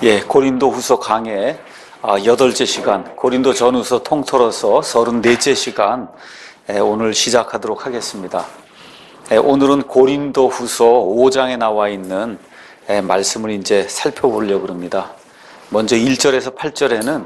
고린도 후서 강의 8째 시간, 고린도 전후서 통틀어서 34째 시간 오늘 시작하도록 하겠습니다. 오늘은 고린도 후서 5장에 나와 있는 말씀을 이제 살펴보려고 합니다. 먼저 1절에서 8절에는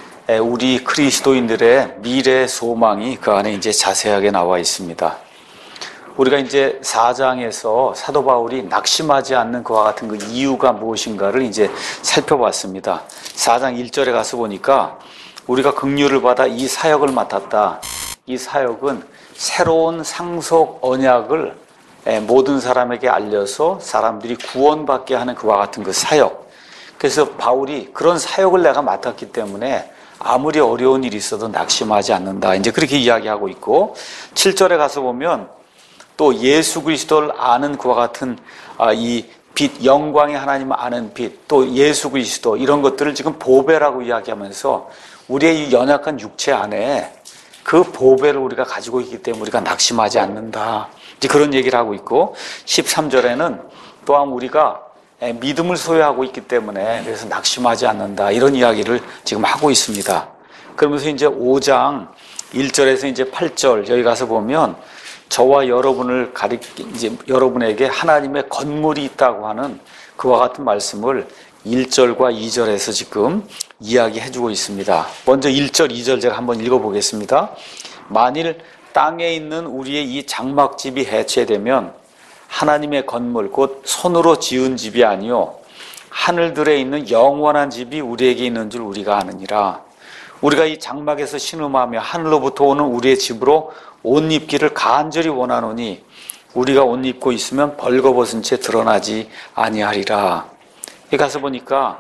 우리 그리스도인들의 미래 소망이 그 안에 이제 자세하게 나와 있습니다. 우리가 이제 4장에서 사도 바울이 낙심하지 않는 그와 같은 그 이유가 무엇인가를 이제 살펴봤습니다. 4장 1절에 가서 보니까 우리가 긍휼을 받아 이 사역을 맡았다. 이 사역은 새로운 상속 언약을 모든 사람에게 알려서 사람들이 구원받게 하는 그와 같은 그 사역. 그래서 바울이 그런 사역을 내가 맡았기 때문에 아무리 어려운 일이 있어도 낙심하지 않는다. 이제 그렇게 이야기하고 있고, 7절에 가서 보면 또 예수 그리스도를 아는 그와 같은 이 빛, 영광의 하나님을 아는 빛, 또 예수 그리스도, 이런 것들을 지금 보배라고 이야기하면서 우리의 이 연약한 육체 안에 그 보배를 우리가 가지고 있기 때문에 우리가 낙심하지 않는다. 이제 그런 얘기를 하고 있고, 13절에는 또한 우리가 믿음을 소유하고 있기 때문에 그래서 낙심하지 않는다. 이런 이야기를 지금 하고 있습니다. 그러면서 이제 5장 1절에서 이제 8절 여기 가서 보면 저와 여러분을 이제 여러분에게 하나님의 건물이 있다고 하는 그와 같은 말씀을 1절과 2절에서 지금 이야기해주고 있습니다. 먼저 1절, 2절 제가 한번 읽어보겠습니다. 만일 땅에 있는 우리의 이 장막집이 해체되면 하나님의 건물, 곧 손으로 지은 집이 아니요 하늘들에 있는 영원한 집이 우리에게 있는 줄 우리가 아느니라. 우리가 이 장막에서 신음하며 하늘로부터 오는 우리의 집으로 옷 입기를 간절히 원하노니 우리가 옷 입고 있으면 벌거벗은 채 드러나지 아니하리라. 여기 가서 보니까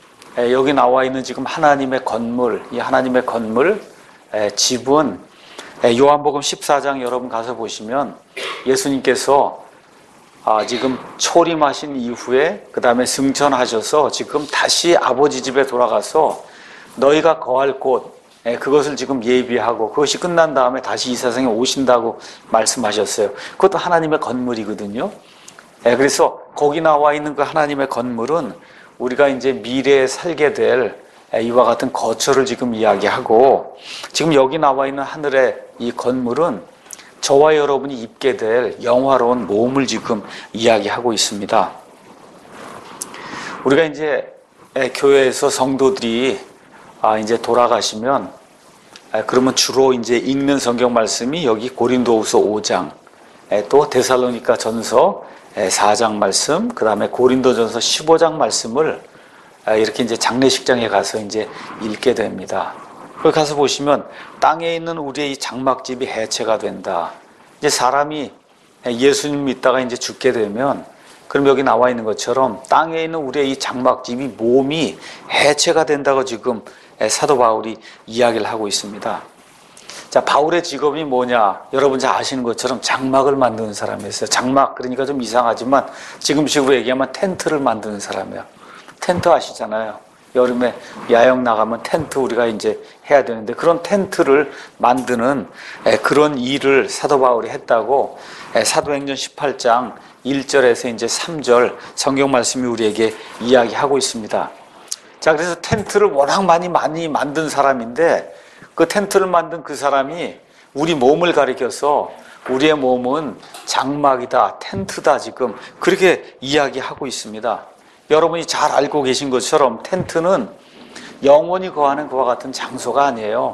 여기 나와 있는 지금 하나님의 건물, 이 하나님의 건물 집은 요한복음 14장 여러분 가서 보시면 예수님께서 지금 초림하신 이후에 그 다음에 승천하셔서 지금 다시 아버지 집에 돌아가서 너희가 거할 곳, 그것을 지금 예비하고 그것이 끝난 다음에 다시 이 세상에 오신다고 말씀하셨어요. 그것도 하나님의 건물이거든요. 그래서 거기 나와 있는 그 하나님의 건물은 우리가 이제 미래에 살게 될 이와 같은 거처를 지금 이야기하고, 지금 여기 나와 있는 하늘의 이 건물은 저와 여러분이 입게 될 영화로운 몸을 지금 이야기하고 있습니다. 우리가 이제 교회에서 성도들이 이제 돌아가시면 그러면 주로 이제 읽는 성경 말씀이 여기 고린도후서 5장, 또 데살로니가 전서 4장 말씀, 그 다음에 고린도전서 15장 말씀을 이렇게 이제 장례식장에 가서 이제 읽게 됩니다. 거기 가서 보시면 땅에 있는 우리의 이 장막집이 해체가 된다. 이제 사람이 예수님 믿다가 이제 죽게 되면, 그럼 여기 나와 있는 것처럼 땅에 있는 우리의 이 장막집이 몸이 해체가 된다고 지금 사도 바울이 이야기를 하고 있습니다. 자, 바울의 직업이 뭐냐? 여러분 잘 아시는 것처럼 장막을 만드는 사람이었어요. 장막, 그러니까 좀 이상하지만 지금식으로 얘기하면 텐트를 만드는 사람이에요. 텐트 아시잖아요. 여름에 야영 나가면 텐트 우리가 이제 해야 되는데 그런 텐트를 만드는 그런 일을 사도 바울이 했다고 사도행전 18장 1절에서 이제 3절 성경 말씀이 우리에게 이야기하고 있습니다. 자, 그래서 텐트를 워낙 많이 만든 사람인데 그 텐트를 만든 그 사람이 우리 몸을 가리켜서 우리의 몸은 장막이다, 텐트다, 지금 그렇게 이야기하고 있습니다. 여러분이 잘 알고 계신 것처럼 텐트는 영원히 거하는 그와 같은 장소가 아니에요.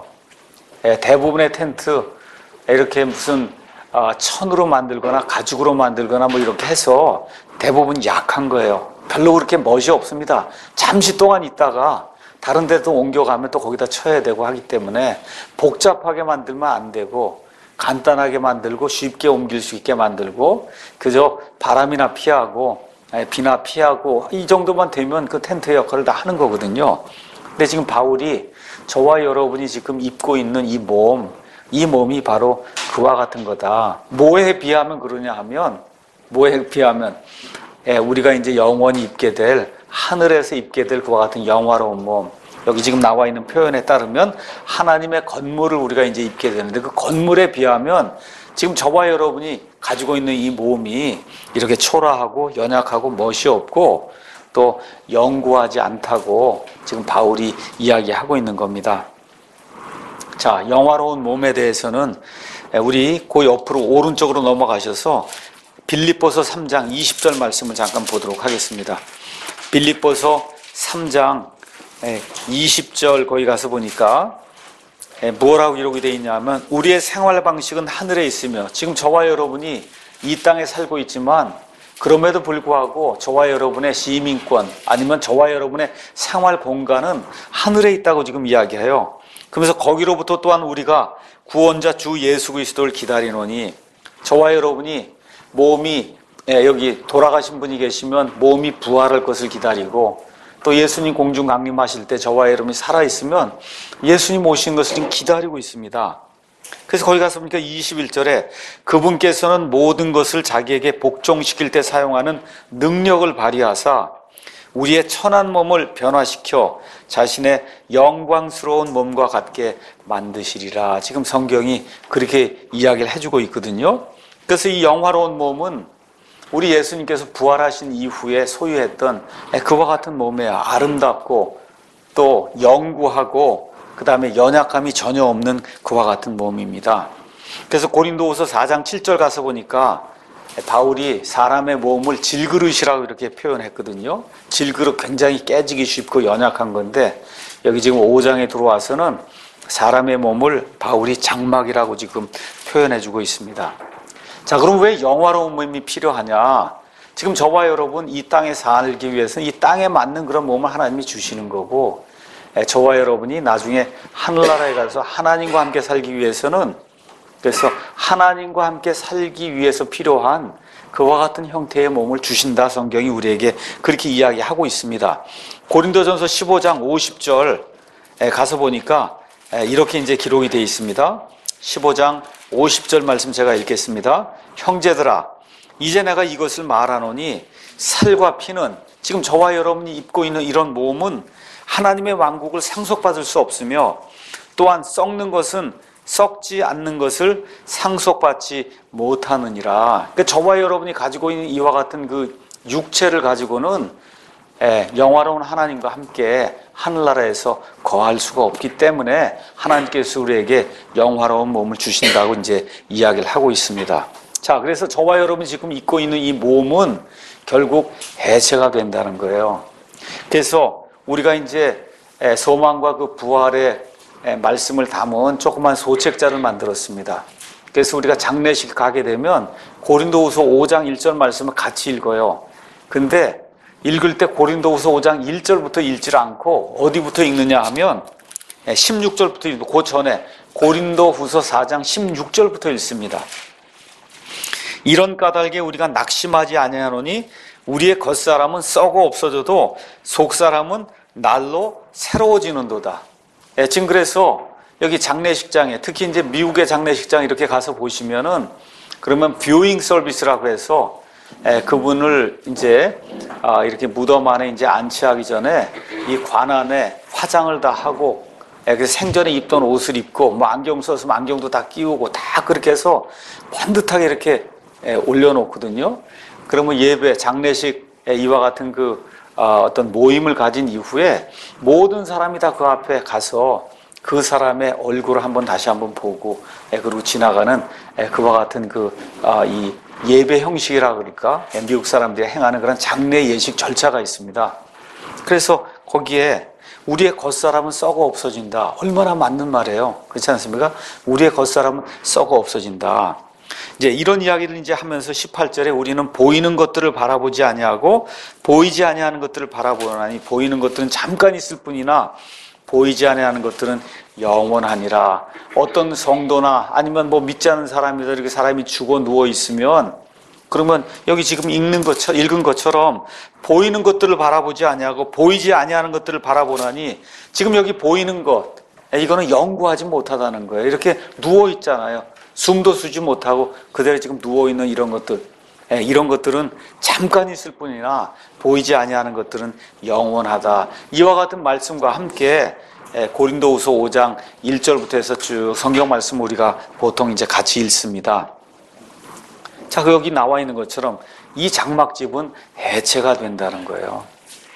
대부분의 텐트 이렇게 무슨 천으로 만들거나 가죽으로 만들거나 뭐 이렇게 해서 대부분 약한 거예요. 별로 그렇게 멋이 없습니다. 잠시 동안 있다가 다른 데도 옮겨가면 또 거기다 쳐야 되고 하기 때문에 복잡하게 만들면 안 되고 간단하게 만들고 쉽게 옮길 수 있게 만들고 그저 바람이나 피하고 비나 피하고 이 정도만 되면 그 텐트의 역할을 다 하는 거거든요. 근데 지금 바울이 저와 여러분이 지금 입고 있는 이 몸이 바로 그와 같은 거다. 뭐에 비하면 그러냐 하면, 뭐에 비하면 우리가 이제 영원히 입게 될, 하늘에서 입게 될 그와 같은 영화로운 몸, 여기 지금 나와 있는 표현에 따르면 하나님의 건물을 우리가 이제 입게 되는데 그 건물에 비하면 지금 저와 여러분이 가지고 있는 이 몸이 이렇게 초라하고 연약하고 멋이 없고 또 영구하지 않다고 지금 바울이 이야기하고 있는 겁니다. 자, 영화로운 몸에 대해서는 우리 그 옆으로 오른쪽으로 넘어가셔서 빌립보서 3장 20절 말씀을 잠깐 보도록 하겠습니다. 빌립보서 3장 20절 거기 가서 보니까 뭐라고 이러고 되어 있냐면, 우리의 생활 방식은 하늘에 있으며, 지금 저와 여러분이 이 땅에 살고 있지만 그럼에도 불구하고 저와 여러분의 시민권 아니면 저와 여러분의 생활 공간은 하늘에 있다고 지금 이야기해요. 그러면서 거기로부터 또한 우리가 구원자 주 예수 그리스도를 기다리노니, 저와 여러분이 몸이 여기 돌아가신 분이 계시면 몸이 부활할 것을 기다리고, 또 예수님 공중 강림하실 때 저와 여러분이 살아있으면 예수님 오신 것을 지금 기다리고 있습니다. 그래서 거기 가서 보니까 21절에 그분께서는 모든 것을 자기에게 복종시킬 때 사용하는 능력을 발휘하사 우리의 천한 몸을 변화시켜 자신의 영광스러운 몸과 같게 만드시리라. 지금 성경이 그렇게 이야기를 해주고 있거든요. 그래서 이 영화로운 몸은 우리 예수님께서 부활하신 이후에 소유했던 그와 같은 몸이에요. 아름답고 또 영구하고 그 다음에 연약함이 전혀 없는 그와 같은 몸입니다. 그래서 고린도후서 4장 7절 가서 보니까 바울이 사람의 몸을 질그릇이라고 이렇게 표현했거든요. 질그릇 굉장히 깨지기 쉽고 연약한 건데, 여기 지금 5장에 들어와서는 사람의 몸을 바울이 장막이라고 지금 표현해주고 있습니다. 자, 그럼 왜 영화로운 몸이 필요하냐? 지금 저와 여러분 이 땅에 살기 위해서는 이 땅에 맞는 그런 몸을 하나님이 주시는 거고, 저와 여러분이 나중에 하늘나라에 가서 하나님과 함께 살기 위해서는, 그래서 하나님과 함께 살기 위해서 필요한 그와 같은 형태의 몸을 주신다. 성경이 우리에게 그렇게 이야기하고 있습니다. 고린도전서 15장 50절 가서 보니까 이렇게 이제 기록이 되어 있습니다. 15장 50절 말씀 제가 읽겠습니다. 형제들아, 이제 내가 이것을 말하노니 살과 피는, 지금 저와 여러분이 입고 있는 이런 몸은 하나님의 왕국을 상속받을 수 없으며, 또한 썩지 않는 것을 상속받지 못하느니라. 그러니까 저와 여러분이 가지고 있는 이와 같은 그 육체를 가지고는 영화로운 하나님과 함께 하늘나라에서 거할 수가 없기 때문에 하나님께서 우리에게 영화로운 몸을 주신다고 이제 이야기를 하고 있습니다. 자, 그래서 저와 여러분이 지금 입고 있는 이 몸은 결국 해체가 된다는 거예요. 그래서 우리가 이제 소망과 그 부활의 말씀을 담은 조그만 소책자를 만들었습니다. 그래서 우리가 장례식 가게 되면 고린도후서 5장 1절 말씀을 같이 읽어요. 근데 읽을 때 고린도후서 5장 1절부터 읽지 않고 어디부터 읽느냐 하면 16절부터 읽고, 그 전에 고린도후서 4장 16절부터 읽습니다. 이런 까닭에 우리가 낙심하지 아니하노니 우리의 겉사람은 썩어 없어져도 속사람은 날로 새로워지는도다. 지금 그래서 여기 장례식장에, 특히 이제 미국의 장례식장 이렇게 가서 보시면은, 그러면 뷰잉 서비스라고 해서 그분을 이제 이렇게 무덤 안에 이제 안치하기 전에 이 관 안에 화장을 다 하고, 그래서 생전에 입던 옷을 입고 뭐 안경 썼으면 안경도 다 끼우고 다 그렇게 해서 번듯하게 이렇게 올려놓거든요. 그러면 예배, 장례식 이와 같은 그 어떤 모임을 가진 이후에 모든 사람이 다 그 앞에 가서 그 사람의 얼굴을 다시 한번 보고, 그리고 지나가는 그와 같은 이 예배 형식이라 그럴까? 미국 사람들이 행하는 그런 장례 예식 절차가 있습니다. 그래서 거기에 우리의 겉사람은 썩어 없어진다. 얼마나 맞는 말이에요. 그렇지 않습니까? 우리의 겉사람은 썩어 없어진다. 이제 이런 이야기를 이제 하면서 18절에 우리는 보이는 것들을 바라보지 아니하고 보이지 아니하는 것들을 바라보나니 보이는 것들은 잠깐 있을 뿐이나 보이지 아니하는 것들은 영원하니라. 어떤 성도나 아니면 뭐 믿지 않는 사람이다 이렇게 사람이 죽어 누워 있으면, 그러면 여기 지금 읽은 것처럼 보이는 것들을 바라보지 아니하고 보이지 아니하는 것들을 바라보나니, 지금 여기 보이는 것, 이거는 영구하지 못하다는 거예요. 이렇게 누워 있잖아요. 숨도 쉬지 못하고 그대로 지금 누워 있는 이런 것들, 이런 것들은 잠깐 있을 뿐이나 보이지 아니하는 것들은 영원하다. 이와 같은 말씀과 함께 고린도후서 5장 1절부터 해서 쭉 성경 말씀 우리가 보통 이제 같이 읽습니다. 자, 여기 나와 있는 것처럼 이 장막집은 해체가 된다는 거예요.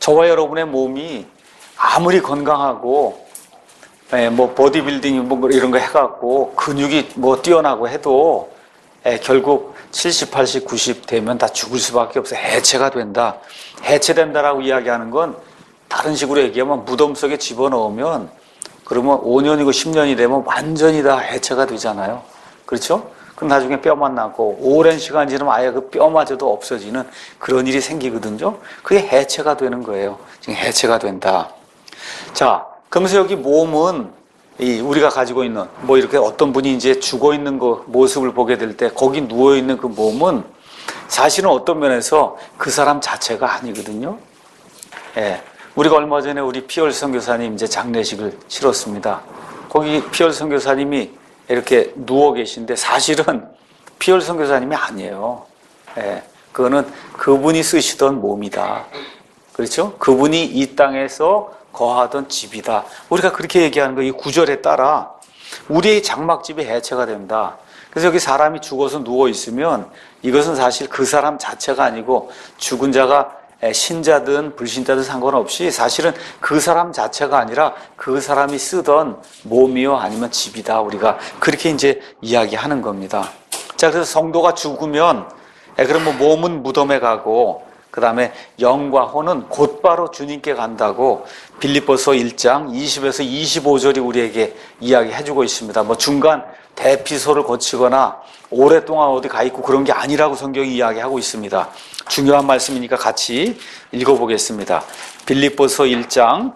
저와 여러분의 몸이 아무리 건강하고 뭐 보디빌딩 뭐 이런 거 해갖고 근육이 뭐 뛰어나고 해도 결국 70, 80, 90 되면 다 죽을 수밖에 없어요. 해체가 된다. 해체된다라고 이야기하는 건 다른 식으로 얘기하면 무덤 속에 집어넣으면 그러면 5년이고 10년이 되면 완전히 다 해체가 되잖아요. 그렇죠? 그럼 나중에 뼈만 남고 오랜 시간 지나면 아예 그 뼈마저도 없어지는 그런 일이 생기거든요. 그게 해체가 되는 거예요. 지금 해체가 된다. 자, 그러면서 여기 몸은 우리가 가지고 있는 뭐 이렇게 어떤 분이 이제 죽어 있는 그 모습을 보게 될 때 거기 누워 있는 그 몸은 사실은 어떤 면에서 그 사람 자체가 아니거든요. 예. 우리가 얼마 전에 우리 피얼 선교사님 이제 장례식을 치렀습니다. 거기 피얼 선교사님이 이렇게 누워 계신데 사실은 피얼 선교사님이 아니에요. 예. 그거는 그분이 쓰시던 몸이다. 그렇죠? 그분이 이 땅에서 거하던 집이다. 우리가 그렇게 얘기하는 거 이 구절에 따라 우리의 장막집이 해체가 된다. 그래서 여기 사람이 죽어서 누워 있으면 이것은 사실 그 사람 자체가 아니고 죽은 자가 신자든 불신자든 상관없이 사실은 그 사람 자체가 아니라 그 사람이 쓰던 몸이요 아니면 집이다. 우리가 그렇게 이제 이야기하는 겁니다. 자, 그래서 성도가 죽으면 그러면 몸은 무덤에 가고 그 다음에 영과 혼은 곧바로 주님께 간다고 빌립보서 1장 20에서 25절이 우리에게 이야기해주고 있습니다. 뭐 중간 대피소를 거치거나 오랫동안 어디 가 있고 그런 게 아니라고 성경이 이야기하고 있습니다. 중요한 말씀이니까 같이 읽어보겠습니다. 빌립보서 1장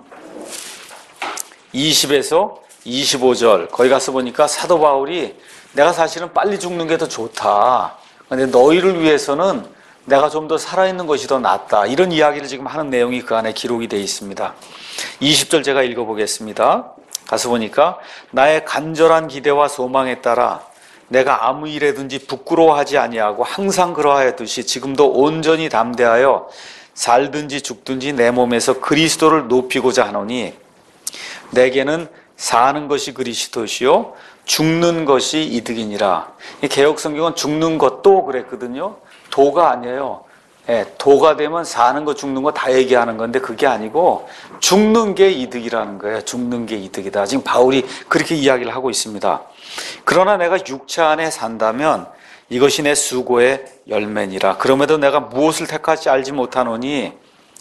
20에서 25절 거기 가서 보니까 사도 바울이 내가 사실은 빨리 죽는 게 더 좋다. 근데 너희를 위해서는 내가 좀 더 살아있는 것이 더 낫다. 이런 이야기를 지금 하는 내용이 그 안에 기록이 되어 있습니다. 20절 제가 읽어보겠습니다. 가서 보니까 나의 간절한 기대와 소망에 따라 내가 아무 일에든지 부끄러워하지 아니하고 항상 그러하였듯이 지금도 온전히 담대하여 살든지 죽든지 내 몸에서 그리스도를 높이고자 하노니 내게는 사는 것이 그리스도시요 죽는 것이 이득이니라. 이 개역 성경은 죽는 것도 그랬거든요. 도가 아니에요. 도가 되면 사는 거 죽는 거 다 얘기하는 건데 그게 아니고 죽는 게 이득이라는 거예요. 죽는 게 이득이다. 지금 바울이 그렇게 이야기를 하고 있습니다. 그러나 내가 육체 안에 산다면 이것이 내 수고의 열매니라. 그럼에도 내가 무엇을 택할지 알지 못하노니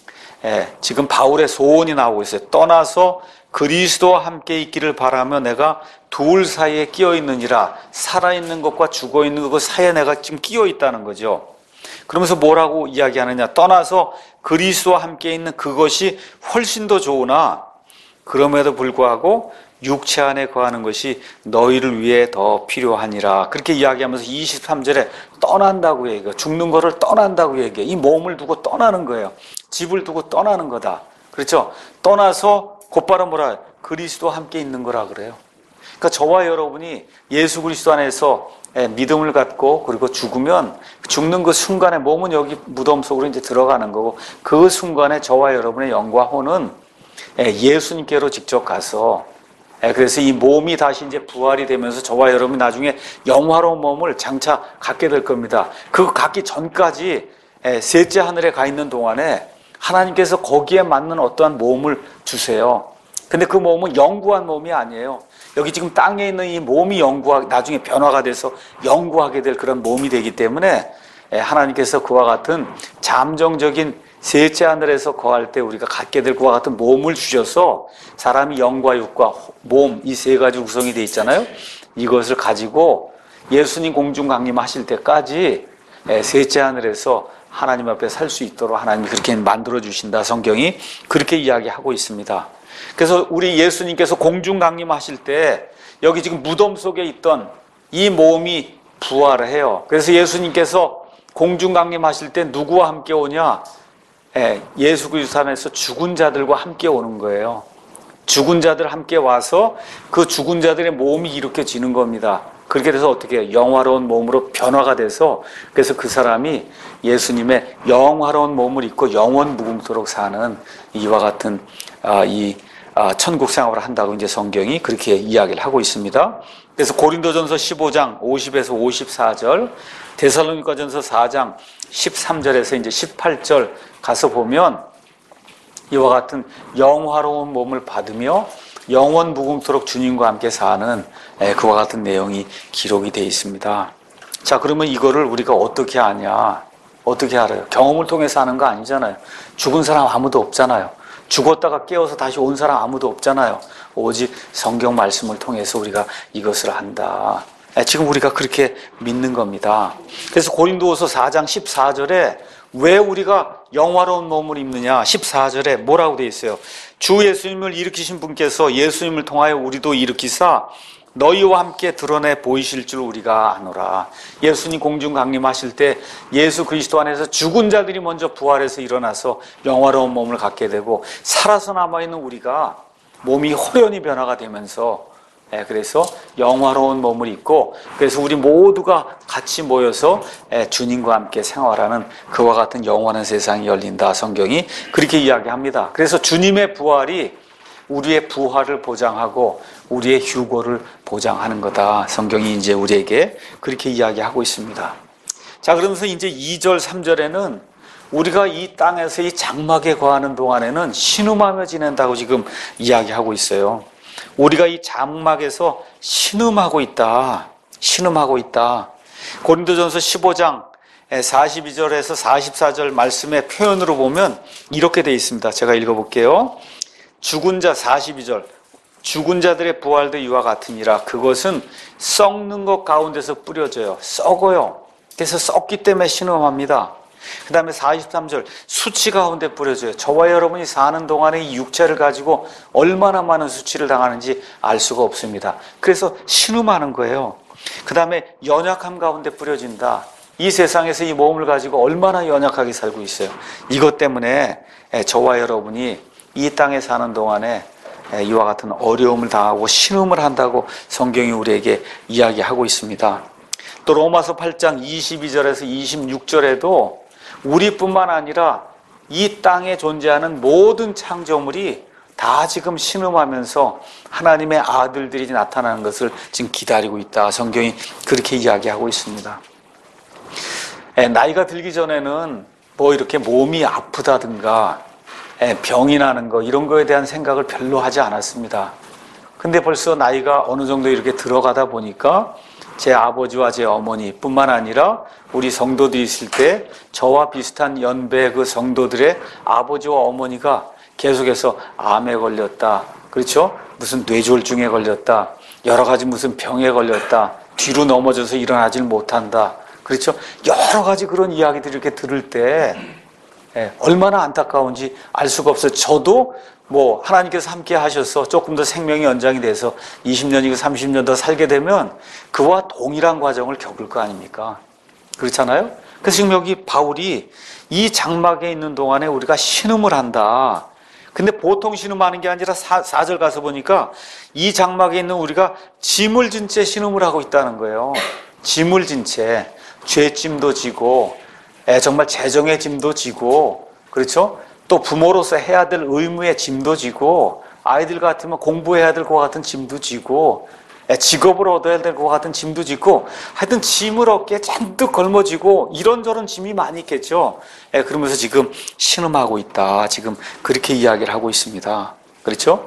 지금 바울의 소원이 나오고 있어요. 떠나서 그리스도와 함께 있기를 바라며 내가 둘 사이에 끼어 있느니라. 살아있는 것과 죽어있는 것 사이에 내가 지금 끼어 있다는 거죠. 그러면서 뭐라고 이야기하느냐. 떠나서 그리스도와 함께 있는 그것이 훨씬 더 좋으나 그럼에도 불구하고 육체 안에 거하는 것이 너희를 위해 더 필요하니라. 그렇게 이야기하면서 23절에 떠난다고 얘기해요. 죽는 거를 떠난다고 얘기해요. 이 몸을 두고 떠나는 거예요. 집을 두고 떠나는 거다. 그렇죠? 떠나서 곧바로 뭐라 해요? 그리스도와 함께 있는 거라 그래요. 그러니까 저와 여러분이 예수 그리스도 안에서 믿음을 갖고 그리고 죽으면 죽는 그 순간에 몸은 여기 무덤 속으로 이제 들어가는 거고 그 순간에 저와 여러분의 영과 혼은 예수님께로 직접 가서 그래서 이 몸이 다시 이제 부활이 되면서 저와 여러분이 나중에 영화로운 몸을 장차 갖게 될 겁니다. 그거 갖기 전까지 셋째 하늘에 가 있는 동안에 하나님께서 거기에 맞는 어떠한 몸을 주세요. 근데 그 몸은 영구한 몸이 아니에요. 여기 지금 땅에 있는 이 몸이 나중에 변화가 돼서 영구하게 될 그런 몸이 되기 때문에 하나님께서 그와 같은 잠정적인 셋째 하늘에서 거할 때 우리가 갖게 될 그와 같은 몸을 주셔서 사람이 영과 육과 몸 이 세 가지 구성이 되어 있잖아요. 이것을 가지고 예수님 공중 강림하실 때까지 셋째 하늘에서 하나님 앞에 살 수 있도록 하나님이 그렇게 만들어 주신다. 성경이 그렇게 이야기하고 있습니다. 그래서 우리 예수님께서 공중 강림하실 때 여기 지금 무덤 속에 있던 이 몸이 부활을 해요. 그래서 예수님께서 공중 강림하실 때 누구와 함께 오냐? 예수 그리스도 안에서 죽은 자들과 함께 오는 거예요. 죽은 자들 함께 와서 그 죽은 자들의 몸이 일으켜지는 겁니다. 그렇게 돼서 어떻게 해요? 영화로운 몸으로 변화가 돼서 그래서 그 사람이 예수님의 영화로운 몸을 입고 영원 무궁토록 사는 이와 같은 천국 생활을 한다고 이제 성경이 그렇게 이야기를 하고 있습니다. 그래서 고린도전서 15장 50에서 54절, 데살로니가전서 4장 13절에서 이제 18절 가서 보면 이와 같은 영화로운 몸을 받으며 영원 무궁토록 주님과 함께 사는 그와 같은 내용이 기록이 되어 있습니다. 자, 그러면 이거를 우리가 어떻게 아냐? 어떻게 알아요? 경험을 통해서 하는 거 아니잖아요. 죽은 사람 아무도 없잖아요. 죽었다가 깨어서 다시 온 사람 아무도 없잖아요. 오직 성경 말씀을 통해서 우리가 이것을 안다. 지금 우리가 그렇게 믿는 겁니다. 그래서 고린도후서 4장 14절에 왜 우리가 영화로운 몸을 입느냐? 14절에 뭐라고 되어 있어요? 주 예수님을 일으키신 분께서 예수님을 통하여 우리도 일으키사 너희와 함께 드러내 보이실 줄 우리가 아노라. 예수님 공중 강림하실 때 예수 그리스도 안에서 죽은 자들이 먼저 부활해서 일어나서 영화로운 몸을 갖게 되고, 살아서 남아있는 우리가 몸이 호련히 변화가 되면서 그래서 영화로운 몸을 입고, 그래서 우리 모두가 같이 모여서 주님과 함께 생활하는 그와 같은 영원한 세상이 열린다. 성경이 그렇게 이야기합니다. 그래서 주님의 부활이 우리의 부활을 보장하고 우리의 휴고를 보장하는 거다. 성경이 이제 우리에게 그렇게 이야기하고 있습니다. 자, 그러면서 이제 2절, 3절에는 우리가 이 땅에서 이 장막에 거하는 동안에는 신음하며 지낸다고 지금 이야기하고 있어요. 우리가 이 장막에서 신음하고 있다. 신음하고 있다. 고린도전서 15장 42절에서 44절 말씀의 표현으로 보면 이렇게 되어 있습니다. 제가 읽어볼게요. 죽은 자 42절 죽은 자들의 부활도 이와 같으니라. 그것은 썩는 것 가운데서 뿌려져요. 썩어요. 그래서 썩기 때문에 신음합니다. 그 다음에 43절 수치 가운데 뿌려져요. 저와 여러분이 사는 동안에 이 육체를 가지고 얼마나 많은 수치를 당하는지 알 수가 없습니다. 그래서 신음하는 거예요. 그 다음에 연약함 가운데 뿌려진다. 이 세상에서 이 몸을 가지고 얼마나 연약하게 살고 있어요. 이것 때문에 저와 여러분이 이 땅에 사는 동안에 이와 같은 어려움을 당하고 신음을 한다고 성경이 우리에게 이야기하고 있습니다. 또 로마서 8장 22절에서 26절에도 우리뿐만 아니라 이 땅에 존재하는 모든 창조물이 다 지금 신음하면서 하나님의 아들들이 나타나는 것을 지금 기다리고 있다. 성경이 그렇게 이야기하고 있습니다. 나이가 들기 전에는 뭐 이렇게 몸이 아프다든가 병이 나는 거 이런 거에 대한 생각을 별로 하지 않았습니다. 근데 벌써 나이가 어느 정도 이렇게 들어가다 보니까 제 아버지와 제 어머니 뿐만 아니라 우리 성도들이 있을 때 저와 비슷한 연배 그 성도들의 아버지와 어머니가 계속해서 암에 걸렸다. 그렇죠? 무슨 뇌졸중에 걸렸다. 여러 가지 무슨 병에 걸렸다. 뒤로 넘어져서 일어나질 못한다. 그렇죠? 여러 가지 그런 이야기들을 이렇게 들을 때 얼마나 안타까운지 알 수가 없어요. 저도 뭐 하나님께서 함께 하셔서 조금 더 생명이 연장이 돼서 20년이고 30년 더 살게 되면 그와 동일한 과정을 겪을 거 아닙니까? 그렇잖아요? 그래서 지금 여기 바울이 이 장막에 있는 동안에 우리가 신음을 한다. 근데 보통 신음하는 게 아니라 4절 가서 보니까 이 장막에 있는 우리가 짐을 진 채 신음을 하고 있다는 거예요. 짐을 진 채 죄짐도 지고 정말 재정의 짐도 지고, 그렇죠? 또 부모로서 해야 될 의무의 짐도 지고, 아이들 같으면 공부해야 될 것 같은 짐도 지고, 직업을 얻어야 될 것 같은 짐도 지고, 하여튼 짐을 어깨에 잔뜩 걸머지고 이런저런 짐이 많이 있겠죠. 그러면서 지금 신음하고 있다. 지금 그렇게 이야기를 하고 있습니다. 그렇죠?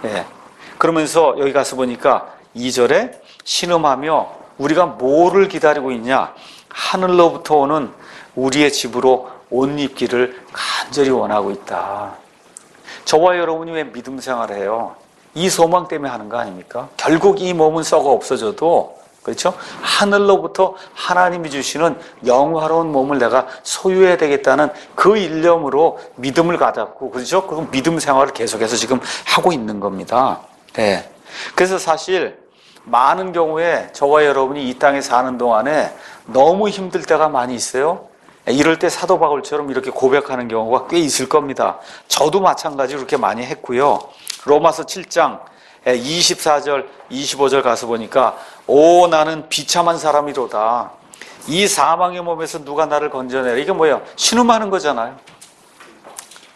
그러면서 여기 가서 보니까 2절에 신음하며 우리가 뭐를 기다리고 있냐? 하늘로부터 오는 우리의 집으로 옷 입기를 간절히 원하고 있다. 저와 여러분이 왜 믿음 생활을 해요? 이 소망 때문에 하는 거 아닙니까? 결국 이 몸은 썩어 없어져도, 그렇죠? 하늘로부터 하나님이 주시는 영화로운 몸을 내가 소유해야 되겠다는 그 일념으로 믿음을 가졌고, 그렇죠? 그 믿음 생활을 계속해서 지금 하고 있는 겁니다. 네. 그래서 사실 많은 경우에 저와 여러분이 이 땅에 사는 동안에 너무 힘들 때가 많이 있어요. 이럴 때 사도 바울처럼 이렇게 고백하는 경우가 꽤 있을 겁니다. 저도 마찬가지로 그렇게 많이 했고요. 로마서 7장 24절, 25절 가서 보니까 오 나는 비참한 사람이로다. 이 사망의 몸에서 누가 나를 건져내라. 이게 뭐예요? 신음하는 거잖아요.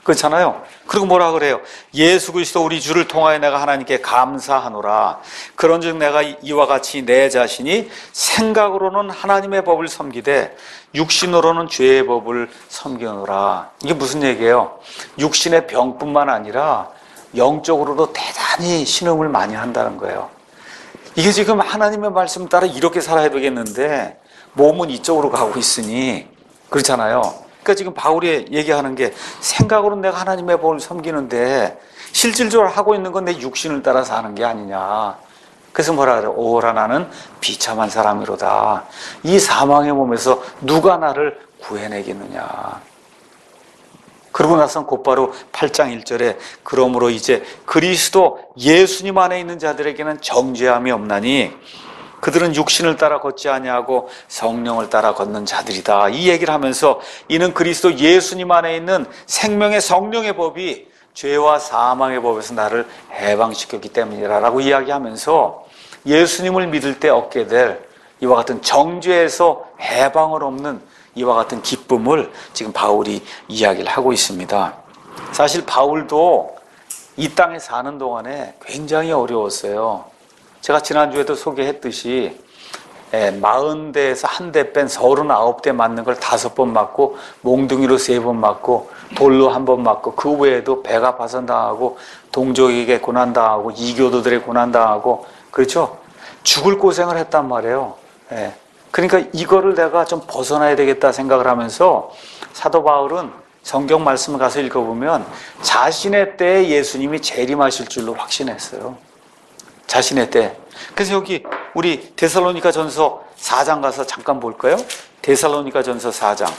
그렇잖아요. 그리고 뭐라 그래요? 예수 그리스도 우리 주를 통하여 내가 하나님께 감사하노라. 그런즉 내가 이와 같이 내 자신이 생각으로는 하나님의 법을 섬기되 육신으로는 죄의 법을 섬기노라. 이게 무슨 얘기예요? 육신의 병뿐만 아니라 영적으로도 대단히 신음을 많이 한다는 거예요. 이게 지금 하나님의 말씀 따라 이렇게 살아야 되겠는데 몸은 이쪽으로 가고 있으니 그렇잖아요. 그러니까 지금 바울이 얘기하는 게 생각으로는 내가 하나님의 법을 섬기는데 실질적으로 하고 있는 건 내 육신을 따라서 하는 게 아니냐. 그래서 뭐라 그래요? 오라 나는 비참한 사람이로다. 이 사망의 몸에서 누가 나를 구해내겠느냐. 그러고 나선 곧바로 8장 1절에 그러므로 이제 그리스도 예수님 안에 있는 자들에게는 정죄함이 없나니 그들은 육신을 따라 걷지 아니하고 성령을 따라 걷는 자들이다. 이 얘기를 하면서 이는 그리스도 예수님 안에 있는 생명의 성령의 법이 죄와 사망의 법에서 나를 해방시켰기 때문이라고 이야기하면서 예수님을 믿을 때 얻게 될 이와 같은 정죄에서 해방을 얻는 이와 같은 기쁨을 지금 바울이 이야기를 하고 있습니다. 사실 바울도 이 땅에 사는 동안에 굉장히 어려웠어요. 제가 지난주에도 소개했듯이 40대에서 한 대 뺀 39대 맞는 걸 5번 맞고 몽둥이로 3번 맞고 돌로 1번 맞고 그 외에도 배가 파손당하고 동족에게 고난당하고 이교도들에게 고난당하고 그렇죠? 죽을 고생을 했단 말이에요. 그러니까 이거를 내가 좀 벗어나야 되겠다 생각을 하면서 사도 바울은 성경 말씀을 가서 읽어보면 자신의 때에 예수님이 재림하실 줄로 확신했어요. 자신의 때. 그래서 여기 우리 데살로니가 전서 4장 가서 잠깐 볼까요? 데살로니가 전서 4장.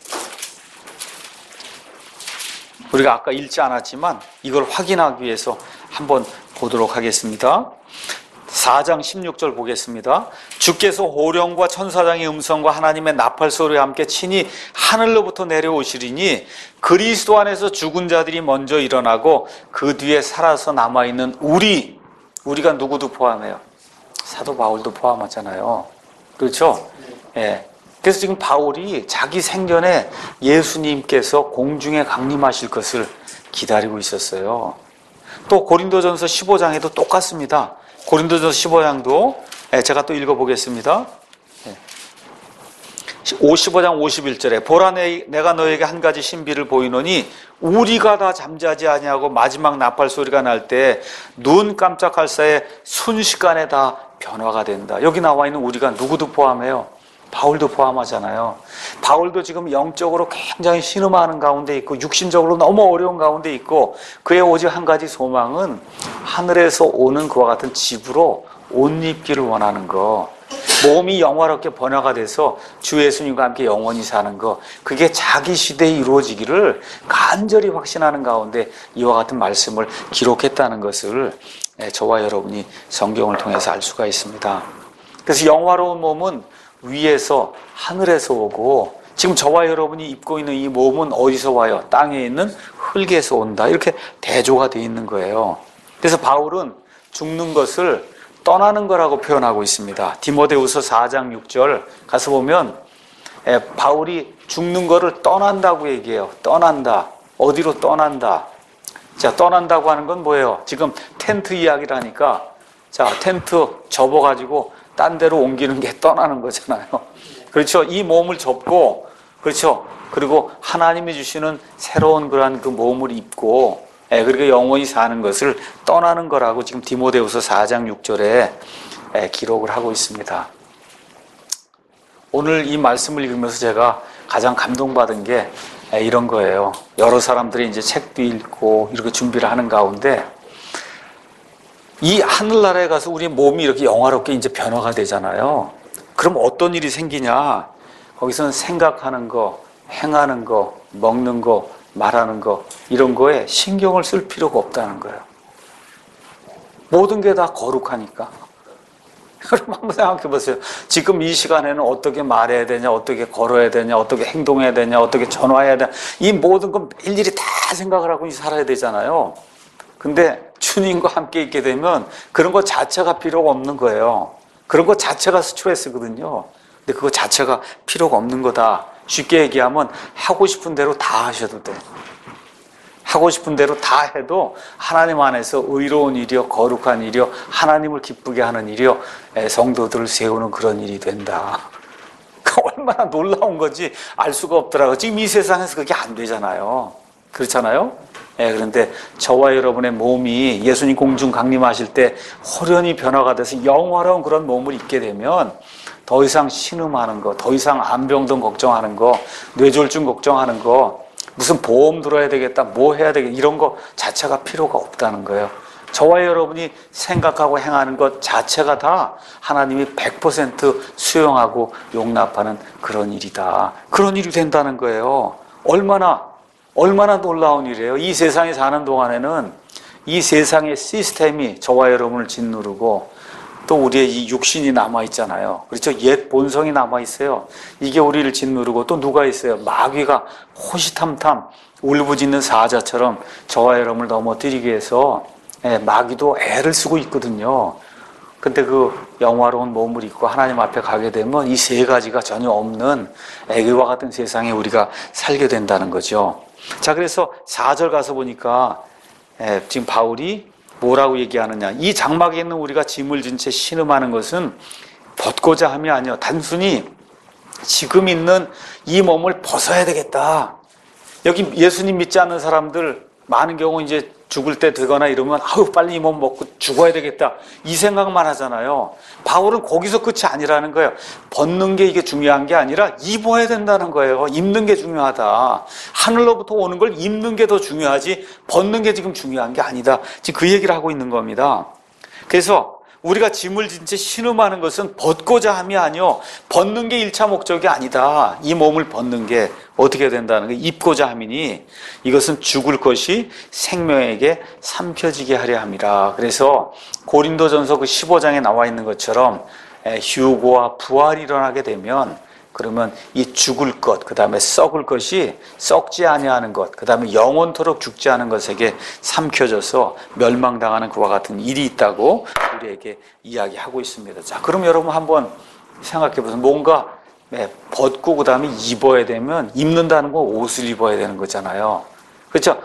우리가 아까 읽지 않았지만 이걸 확인하기 위해서 한번 보도록 하겠습니다. 4장 16절 보겠습니다. 주께서 호령과 천사장의 음성과 하나님의 나팔 소리와 함께 친히 하늘로부터 내려오시리니 그리스도 안에서 죽은 자들이 먼저 일어나고 그 뒤에 살아서 남아있는 우리가 누구도 포함해요. 사도 바울도 포함하잖아요. 그렇죠? 그래서 지금 바울이 자기 생전에 예수님께서 공중에 강림하실 것을 기다리고 있었어요. 또 고린도전서 15장에도 똑같습니다. 고린도전서 15장도 제가 또 읽어보겠습니다. 15장 51절에 보라 내가 너에게 한 가지 신비를 보이노니 우리가 다 잠자지 아니하고 마지막 나팔 소리가 날 때 눈 깜짝할 사이에 순식간에 다 변화가 된다. 여기 나와 있는 우리가 누구도 포함해요. 바울도 포함하잖아요. 바울도 지금 영적으로 굉장히 신음하는 가운데 있고 육신적으로 너무 어려운 가운데 있고 그의 오직 한 가지 소망은 하늘에서 오는 그와 같은 집으로 옷 입기를 원하는 거. 몸이 영화롭게 번화가 돼서 주 예수님과 함께 영원히 사는 거. 그게 자기 시대에 이루어지기를 간절히 확신하는 가운데 이와 같은 말씀을 기록했다는 것을 저와 여러분이 성경을 통해서 알 수가 있습니다. 그래서 영화로운 몸은 위에서 하늘에서 오고 지금 저와 여러분이 입고 있는 이 몸은 어디서 와요? 땅에 있는 흙에서 온다. 이렇게 대조가 되어 있는 거예요. 그래서 바울은 죽는 것을 떠나는 거라고 표현하고 있습니다. 디모데후서 4장 6절 가서 보면 바울이 죽는 거를 떠난다고 얘기해요. 떠난다. 어디로 떠난다. 자, 떠난다고 하는 건 뭐예요? 지금 텐트 이야기를 하니까 자, 텐트 접어가지고 딴 데로 옮기는 게 떠나는 거잖아요. 그렇죠? 이 몸을 접고 그렇죠? 그리고 하나님이 주시는 새로운 그러한 그 몸을 입고 그리고 영원히 사는 것을 떠나는 거라고 지금 디모데후서 4장 6절에 기록을 하고 있습니다. 오늘 이 말씀을 읽으면서 제가 가장 감동받은 게 이런 거예요. 여러 사람들이 이제 책도 읽고 이렇게 준비를 하는 가운데 이 하늘나라에 가서 우리 몸이 이렇게 영화롭게 이제 변화가 되잖아요. 그럼 어떤 일이 생기냐? 거기서는 생각하는 거, 행하는 거, 먹는 거, 말하는 거 이런 거에 신경을 쓸 필요가 없다는 거예요. 모든 게 다 거룩하니까. 그럼 한번 생각해 보세요. 지금 이 시간에는 어떻게 말해야 되냐, 어떻게 걸어야 되냐, 어떻게 행동해야 되냐, 어떻게 전화해야 되냐 이 모든 건 일일이 다 생각을 하고 살아야 되잖아요. 근데 주님과 함께 있게 되면 그런 것 자체가 필요가 없는 거예요. 그런 것 자체가 스트레스거든요. 근데 그거 자체가 필요가 없는 거다. 쉽게 얘기하면 하고 싶은 대로 다 하셔도 돼. 하고 싶은 대로 다 해도 하나님 안에서 의로운 일이요, 거룩한 일이요, 하나님을 기쁘게 하는 일이요, 성도들을 세우는 그런 일이 된다. 얼마나 놀라운 건지 알 수가 없더라고요. 지금 이 세상에서 그게 안 되잖아요. 그렇잖아요? 그런데 저와 여러분의 몸이 예수님 공중 강림하실 때 호련히 변화가 돼서 영화로운 그런 몸을 입게 되면 더 이상 신음하는 거, 더 이상 암병동 걱정하는 거, 뇌졸중 걱정하는 거, 무슨 보험 들어야 되겠다, 뭐 해야 되겠다, 이런 거 자체가 필요가 없다는 거예요. 저와 여러분이 생각하고 행하는 것 자체가 다 하나님이 100% 수용하고 용납하는 그런 일이다. 그런 일이 된다는 거예요. 얼마나 놀라운 일이에요. 이 세상에 사는 동안에는 이 세상의 시스템이 저와 여러분을 짓누르고 또 우리의 이 육신이 남아있잖아요. 그렇죠? 옛 본성이 남아있어요. 이게 우리를 짓누르고 또 누가 있어요? 마귀가 호시탐탐 울부짖는 사자처럼 저와 여러분을 넘어뜨리기 위해서 마귀도 애를 쓰고 있거든요. 근데 그 영화로운 몸을 입고 하나님 앞에 가게 되면 이 세 가지가 전혀 없는 애기와 같은 세상에 우리가 살게 된다는 거죠. 자, 그래서 4절 가서 보니까 지금 바울이 뭐라고 얘기하느냐. 이 장막에 있는 우리가 짐을 진 채 신음하는 것은 벗고자 함이 아니요, 단순히 지금 있는 이 몸을 벗어야 되겠다. 여기 예수님 믿지 않는 사람들 많은 경우 이제 죽을 때 되거나 이러면 아유 빨리 이 몸 먹고 죽어야 되겠다 이 생각만 하잖아요. 바울은 거기서 끝이 아니라는 거예요. 벗는 게 이게 중요한 게 아니라 입어야 된다는 거예요. 입는 게 중요하다. 하늘로부터 오는 걸 입는 게 더 중요하지 벗는 게 지금 중요한 게 아니다. 지금 그 얘기를 하고 있는 겁니다. 그래서 우리가 짐을 진 채 신음하는 것은 벗고자 함이 아니요, 벗는 게 1차 목적이 아니다. 이 몸을 벗는 게 어떻게 된다는 게 입고자 함이니 이것은 죽을 것이 생명에게 삼켜지게 하려 함이라. 그래서 고린도전서 그 15장에 나와 있는 것처럼 휴고와 부활이 일어나게 되면 그러면 이 죽을 것, 그 다음에 썩을 것이 썩지 아니하는 것, 그 다음에 영원토록 죽지 않은 것에게 삼켜져서 멸망당하는 그와 같은 일이 있다고 우리에게 이야기하고 있습니다. 자, 그럼 여러분 한번 생각해 보세요. 뭔가 벗고 그 다음에 입어야 되면 입는다는 건 옷을 입어야 되는 거잖아요. 그렇죠?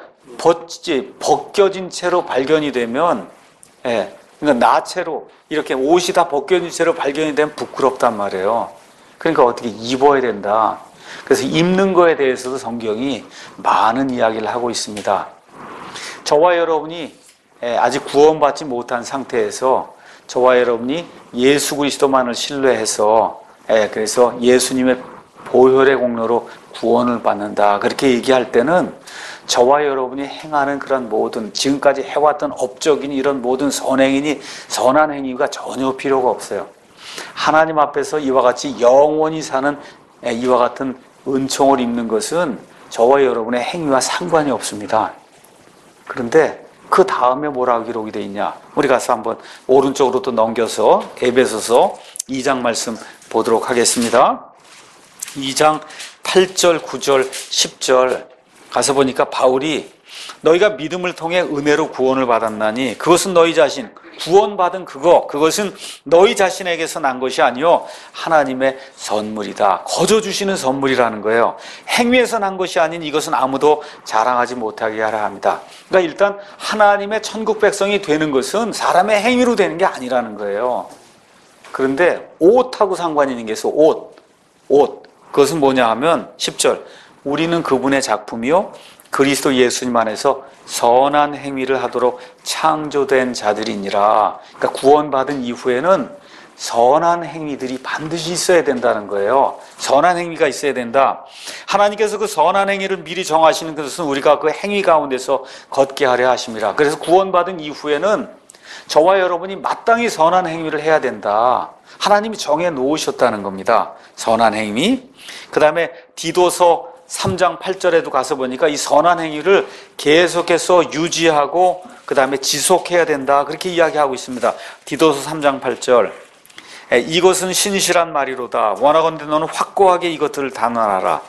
벗겨진 채로 발견이 되면 그러니까 나체로 이렇게 옷이 다 벗겨진 채로 발견이 되면 부끄럽단 말이에요. 그러니까 어떻게 입어야 된다. 그래서 입는 거에 대해서도 성경이 많은 이야기를 하고 있습니다. 저와 여러분이 아직 구원받지 못한 상태에서 저와 여러분이 예수 그리스도만을 신뢰해서 그래서 예수님의 보혈의 공로로 구원을 받는다. 그렇게 얘기할 때는 저와 여러분이 행하는 그런 모든 지금까지 해왔던 업적인 이런 모든 선행이니 선한 행위가 전혀 필요가 없어요. 하나님 앞에서 이와 같이 영원히 사는 이와 같은 은총을 입는 것은 저와 여러분의 행위와 상관이 없습니다. 그런데 그 다음에 뭐라고 기록이 되어 있냐? 우리 가서 한번 오른쪽으로 또 넘겨서 에베소서 2장 말씀 보도록 하겠습니다. 2장 8절, 9절, 10절 가서 보니까 바울이 너희가 믿음을 통해 은혜로 구원을 받았나니 그것은 너희 자신 구원받은 그것은 너희 자신에게서 난 것이 아니요 하나님의 선물이다. 거저 주시는 선물이라는 거예요. 행위에서 난 것이 아닌 이것은 아무도 자랑하지 못하게 하라 합니다. 그러니까 일단 하나님의 천국 백성이 되는 것은 사람의 행위로 되는 게 아니라는 거예요. 그런데 옷하고 상관이 있는 게 있어. 옷. 그것은 뭐냐 하면 10절 우리는 그분의 작품이요 그리스도 예수님 안에서 선한 행위를 하도록 창조된 자들이니라. 그러니까 구원받은 이후에는 선한 행위들이 반드시 있어야 된다는 거예요. 선한 행위가 있어야 된다. 하나님께서 그 선한 행위를 미리 정하시는 것은 우리가 그 행위 가운데서 걷게 하려 하심이라. 그래서 구원받은 이후에는 저와 여러분이 마땅히 선한 행위를 해야 된다. 하나님이 정해 놓으셨다는 겁니다. 선한 행위. 그 다음에 디도서 3장 8절에도 가서 보니까 이 선한 행위를 계속해서 유지하고 그 다음에 지속해야 된다. 그렇게 이야기하고 있습니다. 디도서 3장 8절 이것은 신실한 말이로다. 원하건대 너는 확고하게 이것들을 단언하라.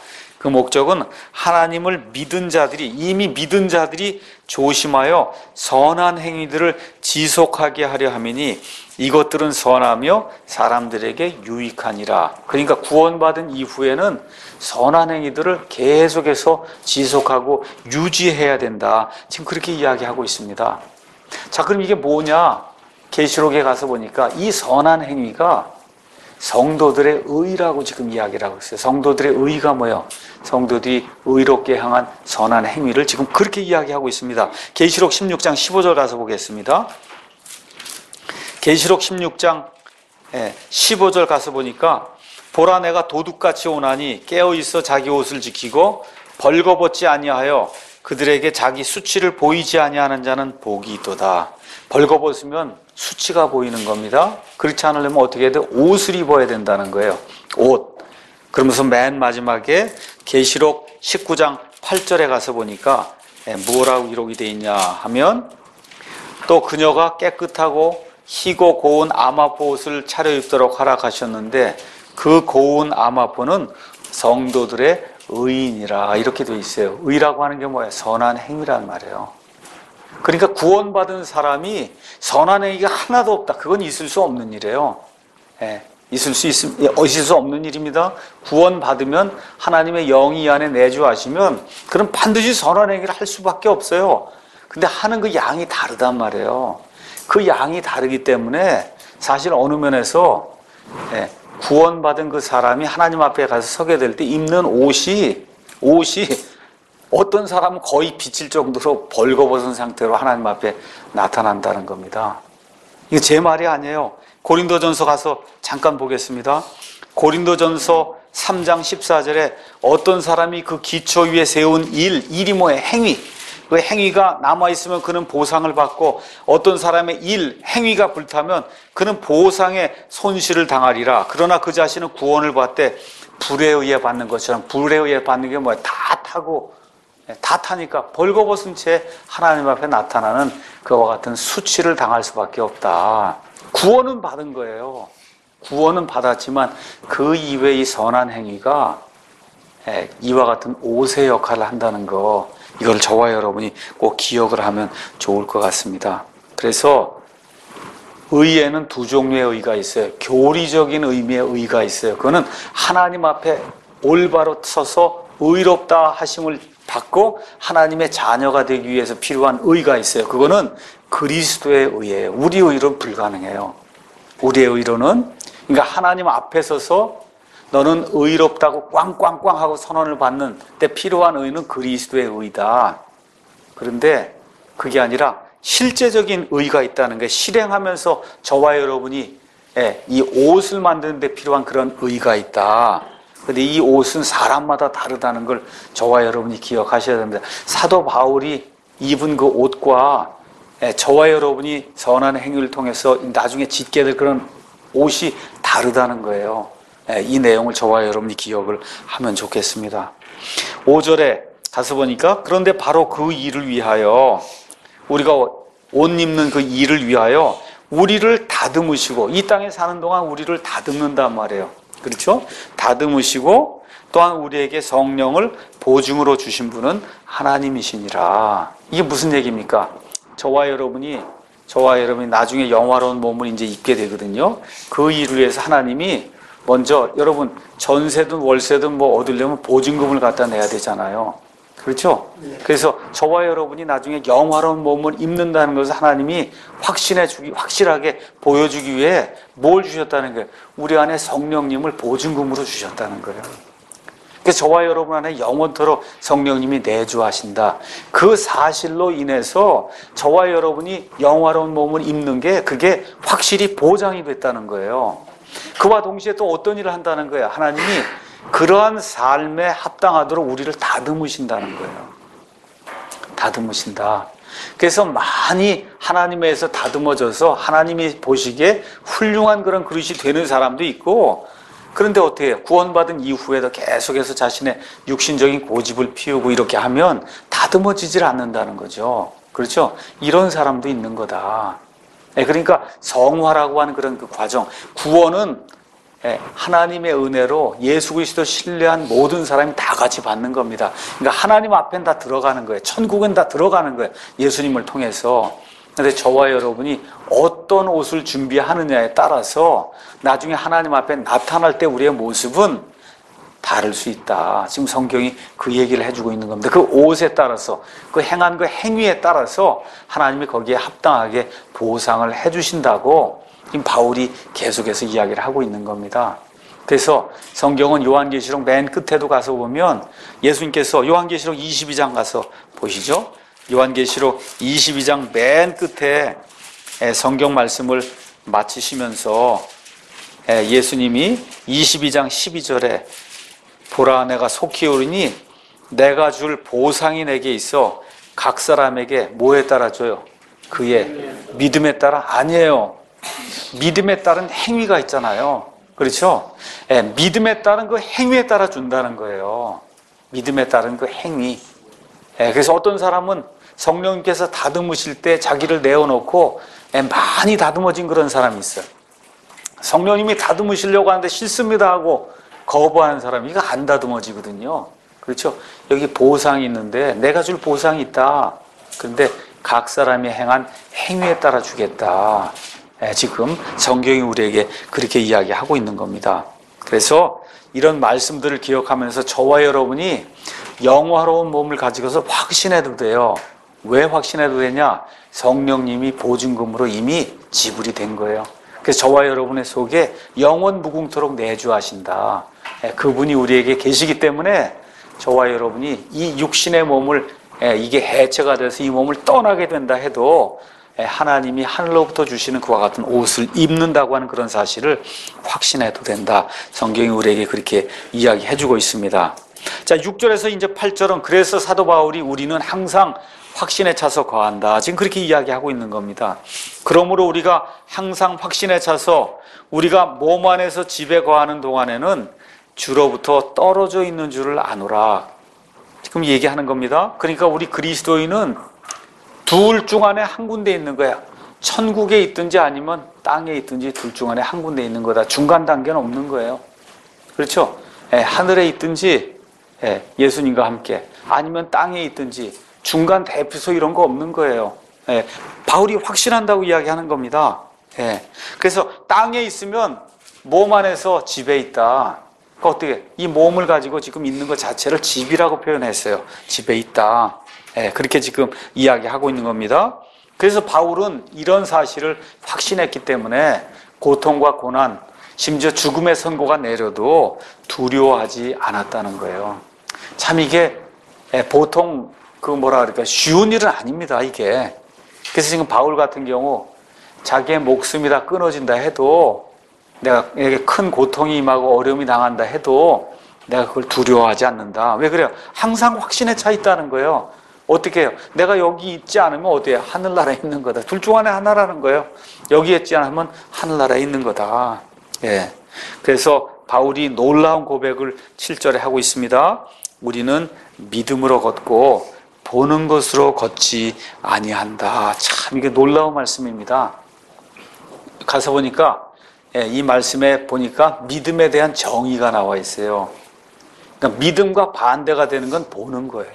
그 목적은 하나님을 믿은 자들이, 이미 믿은 자들이 조심하여 선한 행위들을 지속하게 하려 함이니 이것들은 선하며 사람들에게 유익하니라. 그러니까 구원받은 이후에는 선한 행위들을 계속해서 지속하고 유지해야 된다. 지금 그렇게 이야기하고 있습니다. 자, 그럼 이게 뭐냐? 계시록에 가서 보니까 이 선한 행위가 성도들의 의라고 지금 이야기를 하고 있어요. 성도들의 의가 뭐예요? 성도들이 의롭게 향한 선한 행위를 지금 그렇게 이야기하고 있습니다. 계시록 16장 15절 가서 보겠습니다. 계시록 16장 15절 가서 보니까 보라 내가 도둑같이 오나니 깨어있어 자기 옷을 지키고 벌거벗지 아니하여 그들에게 자기 수치를 보이지 아니하는 자는 복이 있도다. 벌거벗으면 수치가 보이는 겁니다. 그렇지 않으려면 어떻게 해야 돼? 옷을 입어야 된다는 거예요. 옷. 그러면서 맨 마지막에 계시록 19장 8절에 가서 보니까 뭐라고 기록이 되어 있냐 하면 또 그녀가 깨끗하고 희고 고운 아마포 옷을 차려입도록 허락하셨는데 그 고운 아마포는 성도들의 의인이라 이렇게 되어 있어요. 의라고 하는 게 뭐예요? 선한 행위란 말이에요. 그러니까 구원받은 사람이 선한 행위가 하나도 없다. 그건 있을 수 없는 일이에요. 있을 수 없는 일입니다. 구원받으면 하나님의 영이 이 안에 내주하시면 그럼 반드시 선한 행위를 할 수밖에 없어요. 근데 하는 그 양이 다르단 말이에요. 그 양이 다르기 때문에 사실 어느 면에서 구원받은 그 사람이 하나님 앞에 가서 서게 될 때 입는 옷이 어떤 사람은 거의 비칠 정도로 벌거벗은 상태로 하나님 앞에 나타난다는 겁니다. 이거 제 말이 아니에요. 고린도전서 가서 잠깐 보겠습니다. 고린도전서 3장 14절에 어떤 사람이 그 기초 위에 세운 일이 뭐예요? 행위. 그 행위가 남아있으면 그는 보상을 받고 어떤 사람의 행위가 불타면 그는 보상의 손실을 당하리라. 그러나 그 자신은 구원을 받되 불에 의해 받는 것처럼 불에 의해 받는 게 뭐예요? 다 타니까 벌거벗은 채 하나님 앞에 나타나는 그와 같은 수치를 당할 수밖에 없다. 구원은 받은 거예요. 구원은 받았지만 그 이외의 선한 행위가 이와 같은 옷의 역할을 한다는 거, 이걸 저와 여러분이 꼭 기억을 하면 좋을 것 같습니다. 그래서 의에는 두 종류의 의가 있어요. 교리적인 의미의 의가 있어요. 그거는 하나님 앞에 올바로 서서 의롭다 하심을 받고 하나님의 자녀가 되기 위해서 필요한 의가 있어요. 그거는 그리스도의 의예요. 우리의 의로는 불가능해요. 우리의 의로는, 그러니까 하나님 앞에 서서 너는 의롭다고 꽝꽝꽝 하고 선언을 받는 데 필요한 의는 그리스도의 의다. 그런데 그게 아니라 실제적인 의가 있다는 게 실행하면서 저와 여러분이 이 옷을 만드는 데 필요한 그런 의가 있다. 근데 이 옷은 사람마다 다르다는 걸 저와 여러분이 기억하셔야 됩니다. 사도 바울이 입은 그 옷과 저와 여러분이 선한 행위를 통해서 나중에 짓게 될 그런 옷이 다르다는 거예요. 이 내용을 저와 여러분이 기억을 하면 좋겠습니다. 5절에 가서 보니까 그런데 바로 그 일을 위하여 우리가 옷 입는 그 일을 위하여 우리를 다듬으시고 이 땅에 사는 동안 우리를 다듬는단 말이에요. 그렇죠? 다듬으시고 또한 우리에게 성령을 보증으로 주신 분은 하나님이시니라. 이게 무슨 얘기입니까? 저와 여러분이 나중에 영화로운 몸을 이제 입게 되거든요. 그 일을 위해서 하나님이 먼저 여러분 전세든 월세든 뭐 얻으려면 보증금을 갖다 내야 되잖아요. 그렇죠? 그래서 저와 여러분이 나중에 영화로운 몸을 입는다는 것을 하나님이 확실하게 보여주기 위해 뭘 주셨다는 거예요? 우리 안에 성령님을 보증금으로 주셨다는 거예요. 그래서 저와 여러분 안에 영원토록 성령님이 내주하신다. 그 사실로 인해서 저와 여러분이 영화로운 몸을 입는 게 그게 확실히 보장이 됐다는 거예요. 그와 동시에 또 어떤 일을 한다는 거예요? 하나님이 그러한 삶에 합당하도록 우리를 다듬으신다는 거예요. 다듬으신다. 그래서 많이 하나님에서 다듬어져서 하나님이 보시기에 훌륭한 그런 그릇이 되는 사람도 있고, 그런데 어떻게 해요? 구원받은 이후에도 계속해서 자신의 육신적인 고집을 피우고 이렇게 하면 다듬어지질 않는다는 거죠. 그렇죠? 이런 사람도 있는 거다. 그러니까 성화라고 하는 그런 그 과정, 구원은 하나님의 은혜로 예수 그리스도 신뢰한 모든 사람이 다 같이 받는 겁니다. 그러니까 하나님 앞엔 다 들어가는 거예요. 천국엔 다 들어가는 거예요. 예수님을 통해서. 그런데 저와 여러분이 어떤 옷을 준비하느냐에 따라서 나중에 하나님 앞에 나타날 때 우리의 모습은 다를 수 있다. 지금 성경이 그 얘기를 해주고 있는 겁니다. 그 옷에 따라서, 그 행한 그 행위에 따라서 하나님이 거기에 합당하게 보상을 해주신다고 지금 바울이 계속해서 이야기를 하고 있는 겁니다. 그래서 성경은 요한계시록 맨 끝에도 가서 보면 예수님께서 요한계시록 22장 가서 보시죠. 요한계시록 22장 맨 끝에 성경 말씀을 마치시면서 예수님이 22장 12절에 보라 내가 속히 오르니 내가 줄 보상이 내게 있어 각 사람에게 뭐에 따라 줘요? 그의 믿음에 따라? 아니에요. 믿음에 따른 행위가 있잖아요. 그렇죠? 믿음에 따른 그 행위에 따라 준다는 거예요. 믿음에 따른 그 행위. 그래서 어떤 사람은 성령님께서 다듬으실 때 자기를 내어놓고 많이 다듬어진 그런 사람이 있어요. 성령님이 다듬으시려고 하는데 싫습니다 하고 거부하는 사람이 이거 안 다듬어지거든요. 그렇죠? 여기 보상이 있는데 내가 줄 보상이 있다. 그런데 각 사람이 행한 행위에 따라 주겠다. 지금 성경이 우리에게 그렇게 이야기하고 있는 겁니다. 그래서 이런 말씀들을 기억하면서 저와 여러분이 영화로운 몸을 가지고서 확신해도 돼요. 왜 확신해도 되냐? 성령님이 보증금으로 이미 지불이 된 거예요. 그래서 저와 여러분의 속에 영원 무궁토록 내주하신다. 그분이 우리에게 계시기 때문에 저와 여러분이 이 육신의 몸을 이게 해체가 돼서 이 몸을 떠나게 된다 해도 하나님이 하늘로부터 주시는 그와 같은 옷을 입는다고 하는 그런 사실을 확신해도 된다. 성경이 우리에게 그렇게 이야기해주고 있습니다. 자, 6절에서 이제 8절은 그래서 사도 바울이 우리는 항상 확신에 차서 거한다. 지금 그렇게 이야기하고 있는 겁니다. 그러므로 우리가 항상 확신에 차서 우리가 몸 안에서 집에 거하는 동안에는 주로부터 떨어져 있는 줄을 아노라. 지금 얘기하는 겁니다. 그러니까 우리 그리스도인은 둘 중 안에 한 군데 있는 거야. 천국에 있든지 아니면 땅에 있든지 둘 중 안에 한 군데 있는 거다. 중간 단계는 없는 거예요. 그렇죠? 하늘에 있든지 예수님과 함께 아니면 땅에 있든지 중간 대피소 이런 거 없는 거예요. 바울이 확신한다고 이야기하는 겁니다. 그래서 땅에 있으면 몸 안에서 집에 있다. 그러니까 어떻게 이 몸을 가지고 지금 있는 것 자체를 집이라고 표현했어요. 집에 있다. 그렇게 지금 이야기하고 있는 겁니다. 그래서 바울은 이런 사실을 확신했기 때문에 고통과 고난, 심지어 죽음의 선고가 내려도 두려워하지 않았다는 거예요. 참 이게 보통 쉬운 일은 아닙니다, 이게. 그래서 지금 바울 같은 경우 자기의 목숨이 다 끊어진다 해도 내가 큰 고통이 임하고 어려움이 당한다 해도 내가 그걸 두려워하지 않는다. 왜 그래요? 항상 확신에 차 있다는 거예요. 어떻게 해요? 내가 여기 있지 않으면 어디에? 하늘나라에 있는 거다. 둘 중 안에 하나라는 거예요. 여기에 있지 않으면 하늘나라에 있는 거다. 그래서 바울이 놀라운 고백을 7절에 하고 있습니다. 우리는 믿음으로 걷고 보는 것으로 걷지 아니한다. 참 이게 놀라운 말씀입니다. 가서 보니까 이 말씀에 보니까 믿음에 대한 정의가 나와 있어요. 그러니까 믿음과 반대가 되는 건 보는 거예요.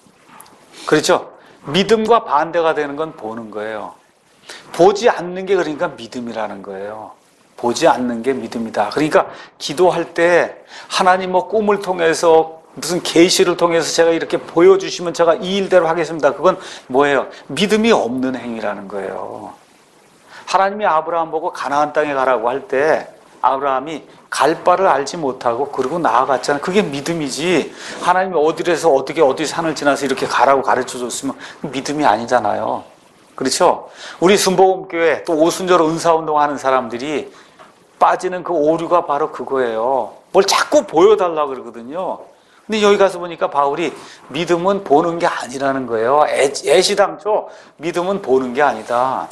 그렇죠? 믿음과 반대가 되는 건 보는 거예요. 보지 않는 게 그러니까 믿음이라는 거예요. 보지 않는 게 믿음이다. 그러니까 기도할 때 하나님 꿈을 통해서 무슨 계시를 통해서 제가 이렇게 보여주시면 제가 이 일대로 하겠습니다. 그건 뭐예요? 믿음이 없는 행위라는 거예요. 하나님이 아브라함 보고 가나안 땅에 가라고 할 때 아브라함이 갈 바를 알지 못하고 그러고 나아갔잖아요. 그게 믿음이지. 하나님이 어디에서 어디 산을 지나서 이렇게 가라고 가르쳐 줬으면 믿음이 아니잖아요. 그렇죠? 우리 순복음교회 또 오순절 은사운동 하는 사람들이 빠지는 그 오류가 바로 그거예요. 뭘 자꾸 보여달라고 그러거든요. 근데 여기 가서 보니까 바울이 믿음은 보는 게 아니라는 거예요. 애시당초 믿음은 보는 게 아니다.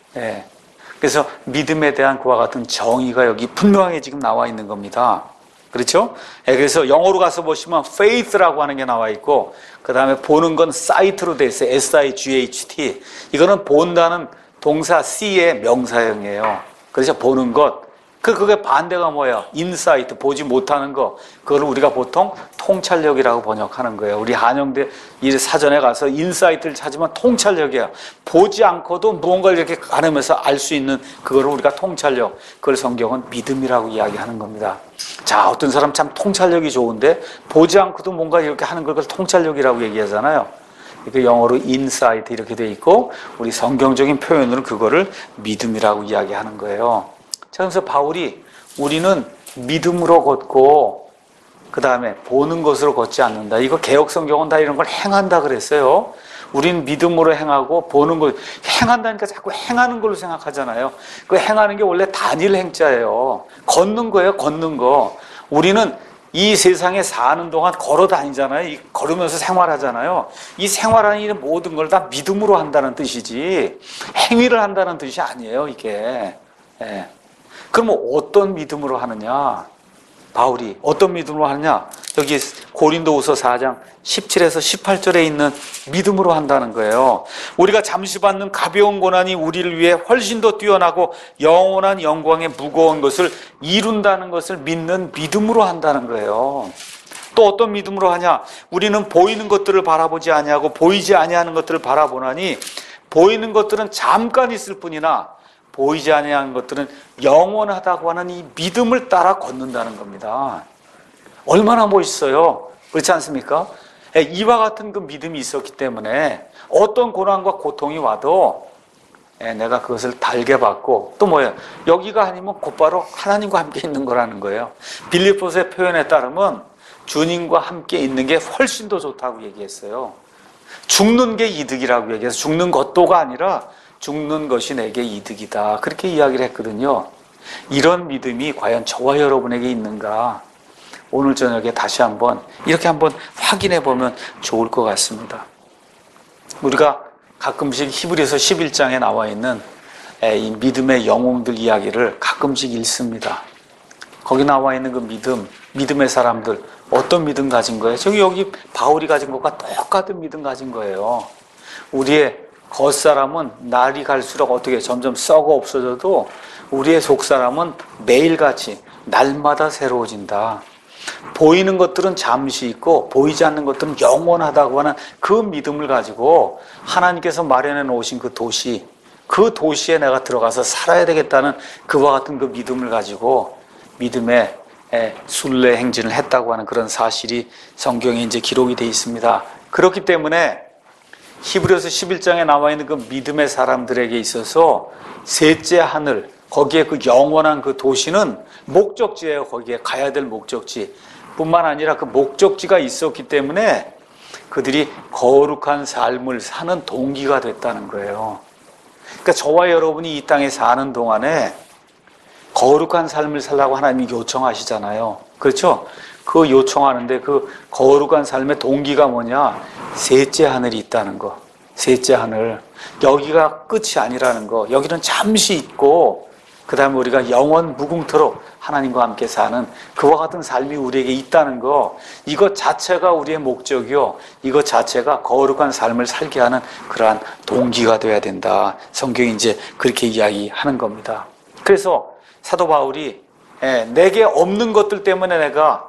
그래서 믿음에 대한 그와 같은 정의가 여기 분명하게 지금 나와 있는 겁니다. 그렇죠? 그래서 영어로 가서 보시면 faith라고 하는 게 나와 있고 그 다음에 보는 건 sight로 돼 있어요. S-I-G-H-T. 이거는 본다는 동사 C의 명사형이에요. 그래서 보는 것, 그게 반대가 뭐예요? 인사이트, 보지 못하는 거. 그걸 우리가 보통 통찰력이라고 번역하는 거예요. 우리 한영대 사전에 가서 인사이트를 찾으면 통찰력이에요. 보지 않고도 무언가를 이렇게 가늠해서 알 수 있는 그거를 우리가 통찰력. 그걸 성경은 믿음이라고 이야기하는 겁니다. 자, 어떤 사람 참 통찰력이 좋은데 보지 않고도 뭔가 이렇게 하는 걸 통찰력이라고 얘기하잖아요. 그 영어로 인사이트 이렇게 돼 있고 우리 성경적인 표현으로 그거를 믿음이라고 이야기하는 거예요. 자, 그래서 바울이 우리는 믿음으로 걷고 그 다음에 보는 것으로 걷지 않는다. 이거 개역 성경은 다 이런 걸 행한다 그랬어요. 우린 믿음으로 행하고 보는 것, 행한다니까 자꾸 행하는 걸로 생각하잖아요. 그 행하는 게 원래 단일 행자예요. 걷는 거예요, 걷는 거. 우리는 이 세상에 사는 동안 걸어 다니잖아요. 걸으면서 생활하잖아요. 이 생활하는 이 모든 걸 다 믿음으로 한다는 뜻이지 행위를 한다는 뜻이 아니에요, 이게. 예. 그럼 어떤 믿음으로 하느냐? 바울이 어떤 믿음으로 하느냐? 여기 고린도후서 4장 17에서 18절에 있는 믿음으로 한다는 거예요. 우리가 잠시 받는 가벼운 고난이 우리를 위해 훨씬 더 뛰어나고 영원한 영광의 무거운 것을 이룬다는 것을 믿는 믿음으로 한다는 거예요. 또 어떤 믿음으로 하냐? 우리는 보이는 것들을 바라보지 아니하고 보이지 아니하는 것들을 바라보나니 보이는 것들은 잠깐 있을 뿐이나 보이지 아니하는 것들은 영원하다고 하는 이 믿음을 따라 걷는다는 겁니다. 얼마나 멋있어요. 그렇지 않습니까? 이와 같은 그 믿음이 있었기 때문에 어떤 고난과 고통이 와도 내가 그것을 달게 받고 또 뭐예요? 여기가 아니면 곧바로 하나님과 함께 있는 거라는 거예요. 빌립보서의 표현에 따르면 주님과 함께 있는 게 훨씬 더 좋다고 얘기했어요. 죽는 게 이득이라고 얘기해서 죽는 것도가 아니라 죽는 것이 내게 이득이다. 그렇게 이야기를 했거든요. 이런 믿음이 과연 저와 여러분에게 있는가? 오늘 저녁에 다시 한번 이렇게 한번 확인해 보면 좋을 것 같습니다. 우리가 가끔씩 히브리서 11장에 나와 있는 이 믿음의 영웅들 이야기를 가끔씩 읽습니다. 거기 나와 있는 그 믿음의 사람들 어떤 믿음 가진 거예요? 여기 바울이 가진 것과 똑같은 믿음 가진 거예요. 우리의 겉사람은 날이 갈수록 어떻게 점점 썩어 없어져도 우리의 속사람은 매일같이 날마다 새로워진다. 보이는 것들은 잠시 있고 보이지 않는 것들은 영원하다고 하는 그 믿음을 가지고 하나님께서 마련해 놓으신 그 도시에 내가 들어가서 살아야 되겠다는 그와 같은 그 믿음을 가지고 믿음의 순례 행진을 했다고 하는 그런 사실이 성경에 이제 기록이 되어 있습니다. 그렇기 때문에 히브리서 11장에 나와 있는 그 믿음의 사람들에게 있어서 셋째 하늘, 거기에 그 영원한 그 도시는 목적지예요. 거기에 가야 될 목적지 뿐만 아니라 그 목적지가 있었기 때문에 그들이 거룩한 삶을 사는 동기가 됐다는 거예요. 그러니까 저와 여러분이 이 땅에 사는 동안에 거룩한 삶을 살라고 하나님이 요청하시잖아요. 그렇죠? 그 요청하는데 그 거룩한 삶의 동기가 뭐냐? 셋째 하늘이 있다는 거. 셋째 하늘. 여기가 끝이 아니라는 거. 여기는 잠시 있고 그 다음에 우리가 영원 무궁토록 하나님과 함께 사는 그와 같은 삶이 우리에게 있다는 거. 이것 자체가 우리의 목적이요. 이것 자체가 거룩한 삶을 살게 하는 그러한 동기가 되어야 된다. 성경이 이제 그렇게 이야기하는 겁니다. 그래서 사도 바울이 내게 없는 것들 때문에 내가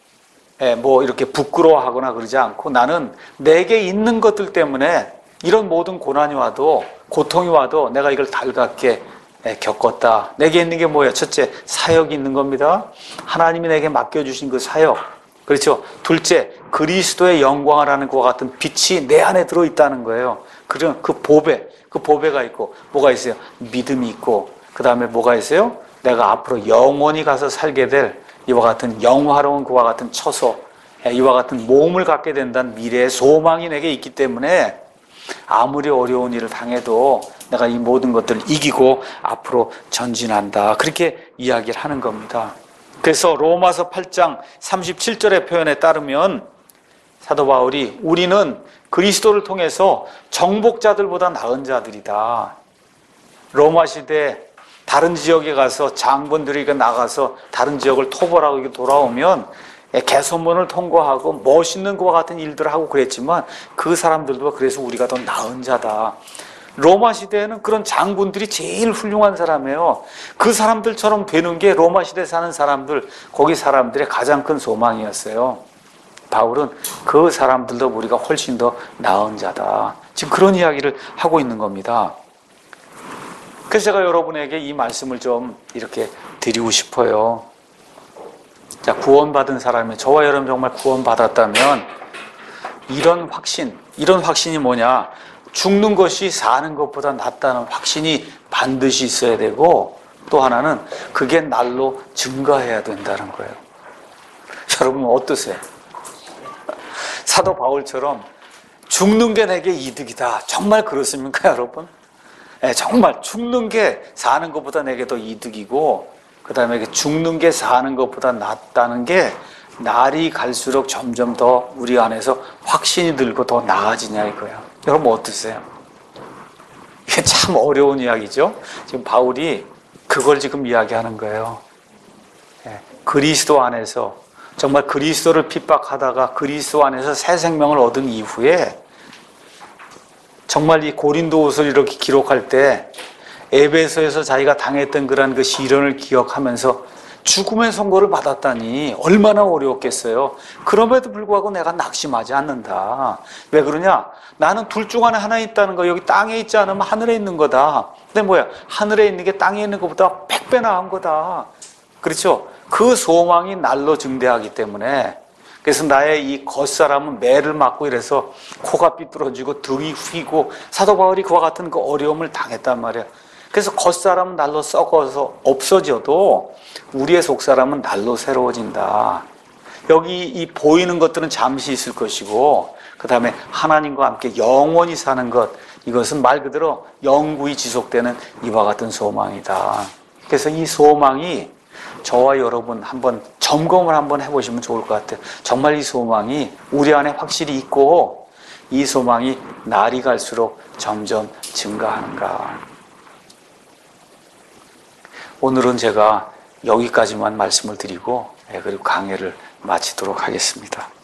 뭐 이렇게 부끄러워하거나 그러지 않고 나는 내게 있는 것들 때문에 이런 모든 고난이 와도 고통이 와도 내가 이걸 달갑게 겪었다. 내게 있는 게 뭐예요? 첫째, 사역이 있는 겁니다. 하나님이 내게 맡겨주신 그 사역. 그렇죠? 둘째, 그리스도의 영광을 하는 것과 같은 빛이 내 안에 들어있다는 거예요. 그런 그 보배가 있고 뭐가 있어요? 믿음이 있고 그 다음에 뭐가 있어요? 내가 앞으로 영원히 가서 살게 될 이와 같은 영화로운 그와 같은 처소, 이와 같은 몸을 갖게 된다는 미래의 소망이 내게 있기 때문에 아무리 어려운 일을 당해도 내가 이 모든 것들을 이기고 앞으로 전진한다. 그렇게 이야기를 하는 겁니다. 그래서 로마서 8장 37절의 표현에 따르면 사도 바울이 우리는 그리스도를 통해서 정복자들보다 나은 자들이다. 로마 시대 다른 지역에 가서 장본들이 나가서 다른 지역을 토벌하고 돌아오면 개선문을 통과하고 멋있는 것과 같은 일들을 하고 그랬지만 그 사람들도 그래서 우리가 더 나은 자다. 로마 시대에는 그런 장군들이 제일 훌륭한 사람이에요. 그 사람들처럼 되는 게 로마 시대에 사는 사람들, 거기 사람들의 가장 큰 소망이었어요. 바울은 그 사람들도 우리가 훨씬 더 나은 자다. 지금 그런 이야기를 하고 있는 겁니다. 그래서 제가 여러분에게 이 말씀을 좀 이렇게 드리고 싶어요. 자, 구원받은 사람이, 저와 여러분 정말 구원받았다면 이런 확신이 뭐냐? 죽는 것이 사는 것보다 낫다는 확신이 반드시 있어야 되고, 또 하나는 그게 날로 증가해야 된다는 거예요. 여러분 어떠세요? 사도 바울처럼 죽는 게 내게 이득이다. 정말 그렇습니까, 여러분? 네, 정말 죽는 게 사는 것보다 내게 더 이득이고, 그 다음에 죽는 게 사는 것보다 낫다는 게 날이 갈수록 점점 더 우리 안에서 확신이 들고 더 나아지냐 이거예요. 여러분 어떠세요? 이게 참 어려운 이야기죠. 지금 바울이 그걸 지금 이야기하는 거예요. 그리스도 안에서 정말 그리스도를 핍박하다가 그리스도 안에서 새 생명을 얻은 이후에 정말 이 고린도후서를 이렇게 기록할 때 에베소에서 자기가 당했던 그런 그 시련을 기억하면서 죽음의 선고를 받았다니 얼마나 어려웠겠어요. 그럼에도 불구하고 내가 낙심하지 않는다. 왜 그러냐? 나는 둘 중 안에 하나 있다는 거. 여기 땅에 있지 않으면 하늘에 있는 거다. 근데 뭐야? 하늘에 있는 게 땅에 있는 것보다 100배 나은 거다. 그렇죠? 그 소망이 날로 증대하기 때문에, 그래서 나의 이 겉사람은 매를 맞고 이래서 코가 삐뚤어지고 등이 휘고, 사도 바울이 그와 같은 그 어려움을 당했단 말이야. 그래서 겉사람은 날로 썩어서 없어져도 우리의 속사람은 날로 새로워진다. 여기 이 보이는 것들은 잠시 있을 것이고, 그 다음에 하나님과 함께 영원히 사는 것, 이것은 말 그대로 영구히 지속되는 이와 같은 소망이다. 그래서 이 소망이 저와 여러분 한번 점검을 한번 해보시면 좋을 것 같아요. 정말 이 소망이 우리 안에 확실히 있고, 이 소망이 날이 갈수록 점점 증가하는가. 오늘은 제가 여기까지만 말씀을 드리고, 그리고 강해를 마치도록 하겠습니다.